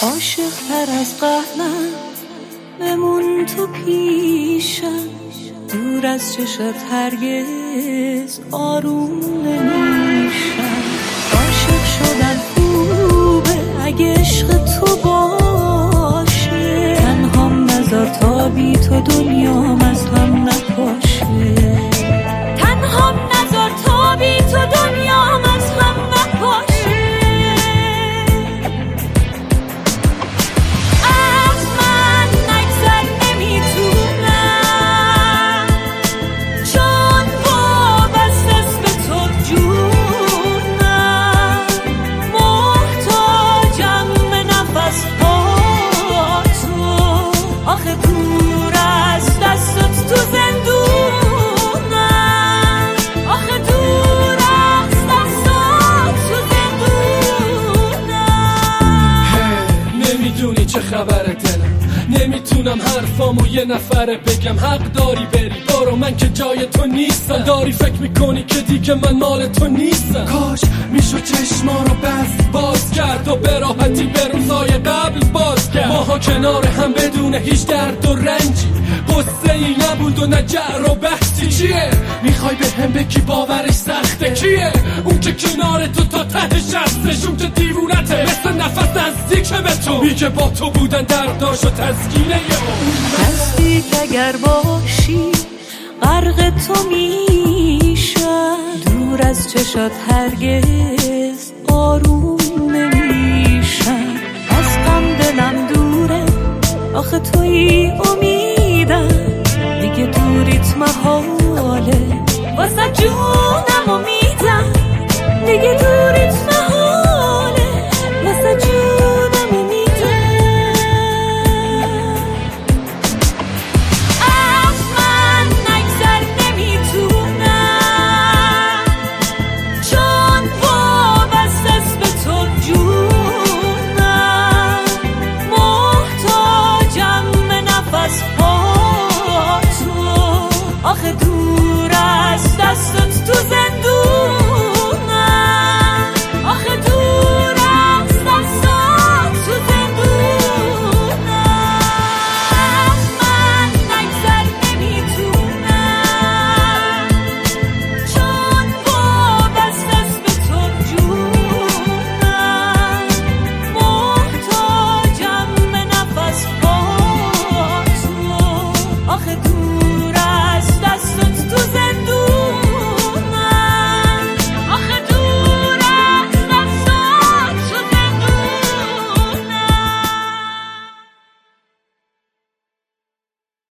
عاشق تر از قبلم بمون تو پیشم، دور از چشت هرگز آروم نمیشم. عاشق شدن خوبه اگه عشق تو باشه، تنهام نذار تا بی تو دنیام از هم نپاشه. تنهام نذار تا بی تو دنیام از هم نپاشه. از من نگذر نمیتونم، چون وابسته‌ست به تو جونم. محتاجم به نفس ها تو، آخه دور از دستت تو زندونم. آخه دور از دستت تو زندونم. نمیدونی چه خبره دلم، نمیتونم حرفامو یه نفره بگم. حق داری بری برو، من که جای تو نیستم. داری فکر میکنی که دیگه من مال تو نیستم. کاش میشو چشما رو باز کرد و به راحتی به روزای قبل باز کرد. ماها کنار هم بدون هیچ درد و رنجی، قصه ای نبود و نه جر و بحثی. چیه میخوای به هم بگی باورش سخته؟ کیه اون که کنار تو تا ته شستش؟ اون که دیوونته مثل نفس نزدیکه به تو، میگه با تو بودن درداش و تسکینه اون. نزدیک اگر باشی غرق تو میشم، دور از چشات هرگز آروم نمیشم. از غم دلم دوره، آخه توی امیدم، دیگه دوریت محاله واسه جونم.